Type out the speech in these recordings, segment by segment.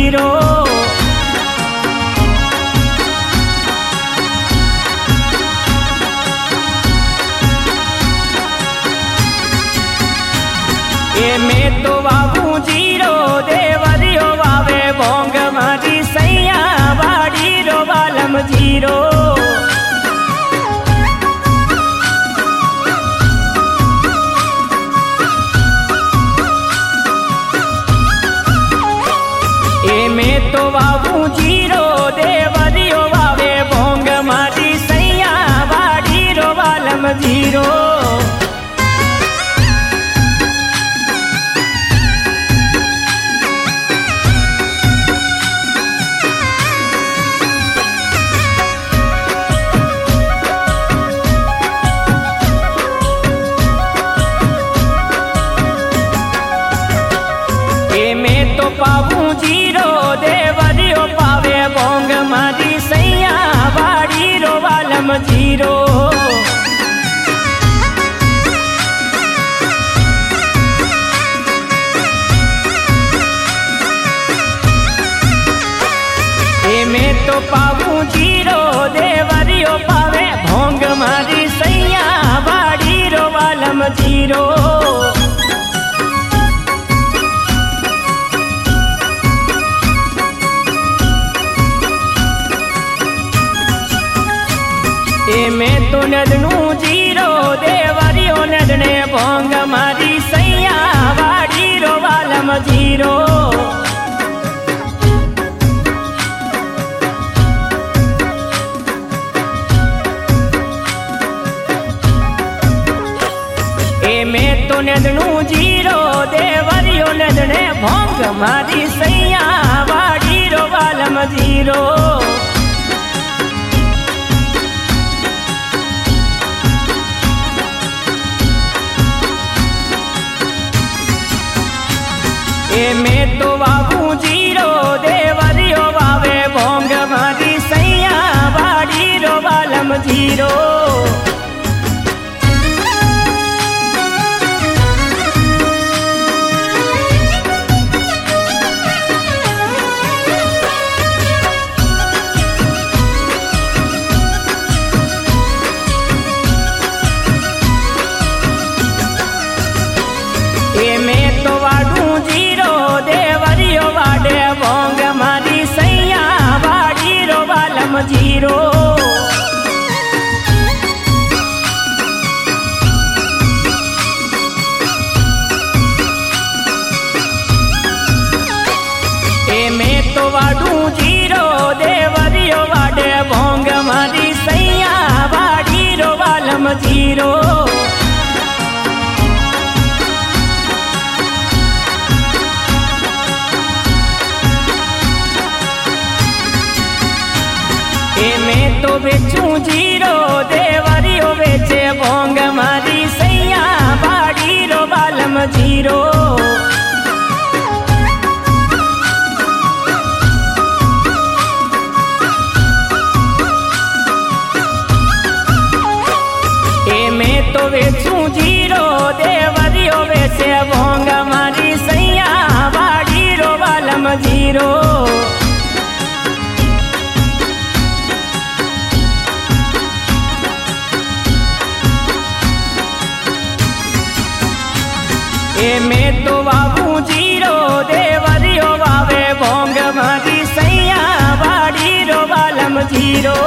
Zero. ए मैं तो वावू zero देवरियो Huawei भोंग मारी सैया वाड़ी रो वालम जीरो। ए मैं तो वावू जीरो देवरियो वावे भोंग मारी सैया वाड़ी रो वालम जीरो। मैं तो पावू जीरो देवरियो पावे भोंग मारी सैया वाड़ी रो वालम जीरो। मैं तो पावू जीरो देवरियो पावे भोंग मारी सैया वाड़ी रो वालम जीरो। मैं तो नदनू जीरो देवरियो नदने भोंग मारी सैया वाड़ी रो वालम जीरो। मैं तो नदनू जीरो देवरियो नदने भोंग मारी सैया वाड़ी रो वालम जीरो। मैं तो वावू जीरो देवरियो वावे भोंग मारी सैया वाड़ी रो वालम जीरो। मैं तो वाडू जीरो देवरियो वाडे भोंग मारी सैया वाड़ी रो वालम जीरो। मैं तो वाडू जीरो देवरियो वाडे भोंग मारी सैया वाड़ी रो वालम जीरो। मैं तो बेचू जीरो देवरियो बेचे भोंग मारी सैया वाड़ी रो वालम जीरो। मैं तो बेचू जीरो देवरियो बेचे भोंग मारी सैया वाड़ी रो वालम जीरो। मैं तो वावू जीरो देवरियो वावे भोंग मारी सैया वाड़ी रो वालम जीरो।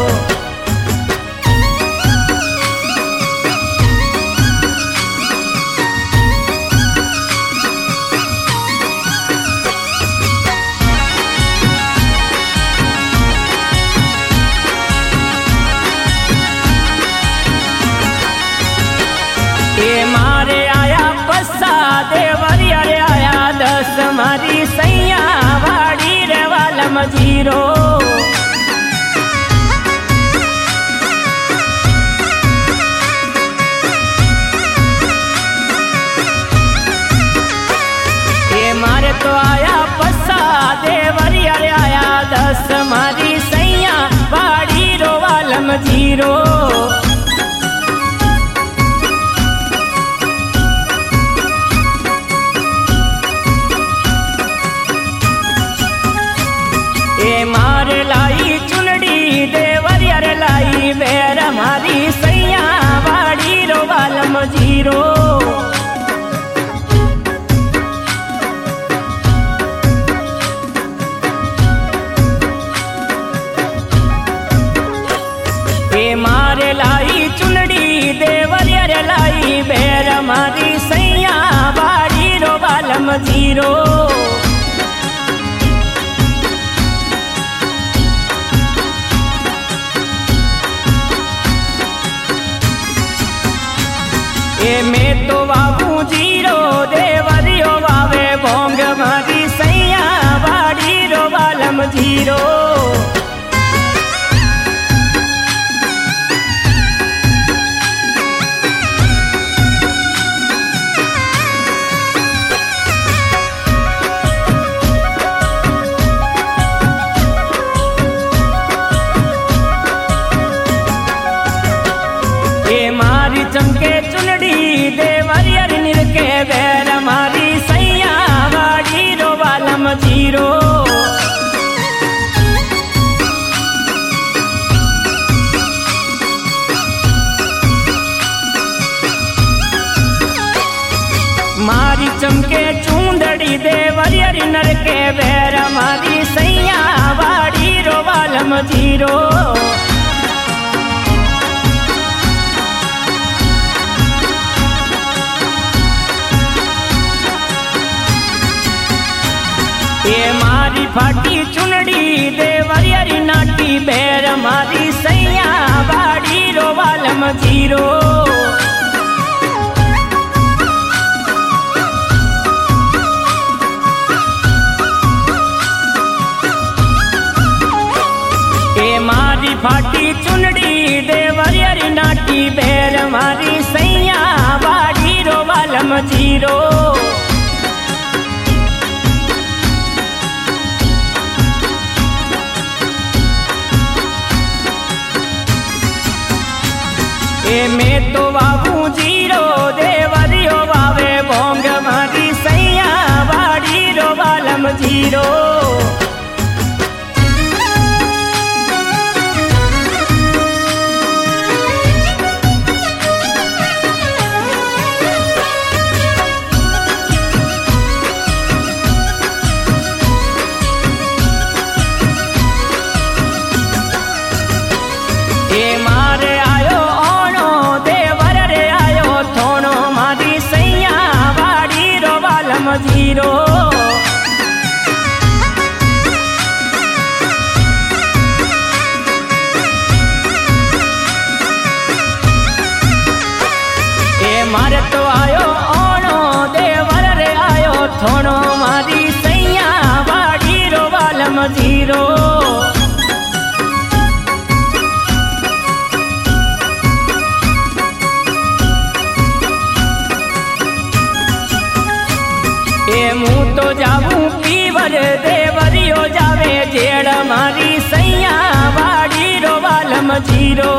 मारे आया पस्सा देवरिया रे आया 10 मारी सैया वाड़ी रे वालम जीरो। मारे तो आया पस्सा देवरिया रे आया 10 मारी सैया वाड़ी रो वालम जीरो। जीरो। ए मारे लाई चुनड़ी देवरिया रे लाई बेर मारी सैया बाड़ी रो बालम जीरो। ए में तो बाबू जीरो देवरियो वावे भोंग मारी सैया बाड़ी रो बालम जीरो। चमके चुनड़ी देवरिया नीर के बेर मारी सैया बाड़ी रो बालम जीरो। मारी चमके चूंदड़ी देवरिया नर के बेर मारी सैया बाड़ी रो बालम जीरो। ये मारी फाटी चुनड़ी देवरिया नाटी बेर मारी सैया बाड़ी रो बालम जीरो। ये मारी फाटी चुनड़ी देवरिया नाटी बेर मारी सैया बाड़ी रो बालम जीरो। ए में तो बाबू जीरो देवरियो वावे भोंग मारी सैया बाड़ी रो बालम जीरो। ए मारे आयो ओणो देवर रे आयो थोनो मारी सैया बाड़ी रो बालम जीरो। ए मारे तो आयो ओणो देवर रे आयो थोनो मारी सैया बाड़ी रो बालम जीरो। ए मुँह तो जाऊं पीवर देवरियो जावे जेड़ मारी सैया बाड़ी रो बालम जीरो।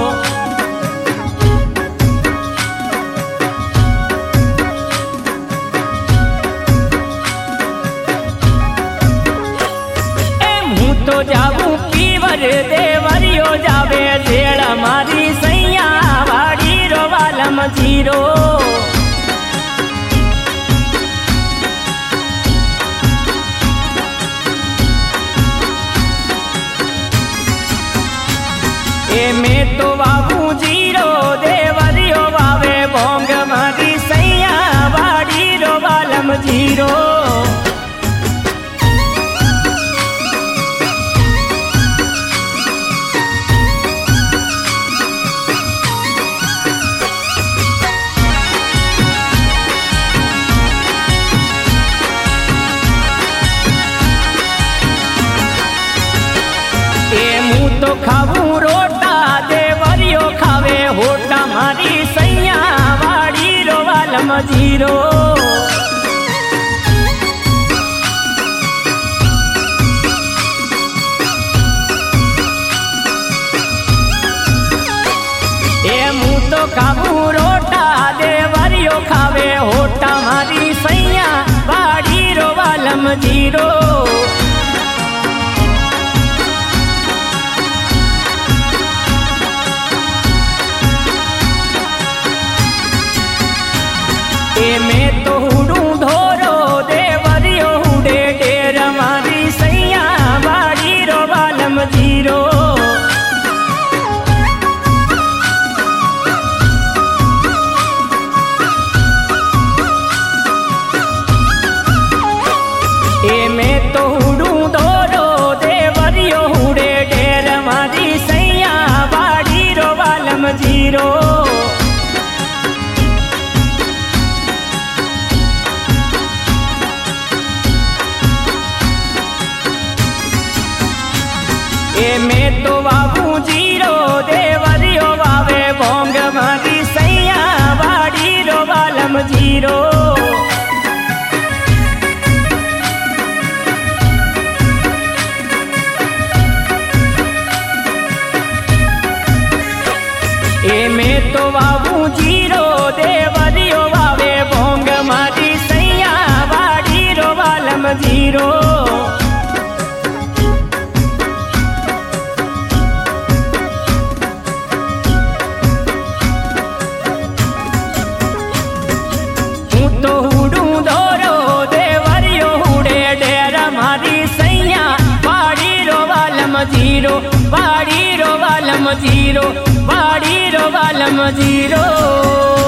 ए मुँह तो जाऊं पीवर देवरियो जावे जेड़ मारी सैया बाड़ी रो बालम जीरो। ए में तो बाबू जीरो देवरियो वावे भोंग मारी सैया बाड़ी रो बालम जीरो। ए मुँह तो खाऊं रोटा देवरियो खावे होटा मारी सैया बाड़ी रो बालम जीरो। ए मुँह तो खाऊं रोटा देवरियो खावे होटा मारी सैया बाड़ी रो बालम जीरो। जीरो। ए मैं तो बाबू जीरो देवरियो वावे भोंग मारी सैया वाड़ी रो वालम जीरो। ए मैं तो बाबू जीरो देवरियो वावे भोंग मारी सैया वाड़ी रो वालम जीरो। तो हुडू धोरो देवरियो हुडे डेर मारी सैया वाड़ी रो वालम जीरो। वाड़ी रो वालम जीरो। वाड़ी रो वालम जीरो।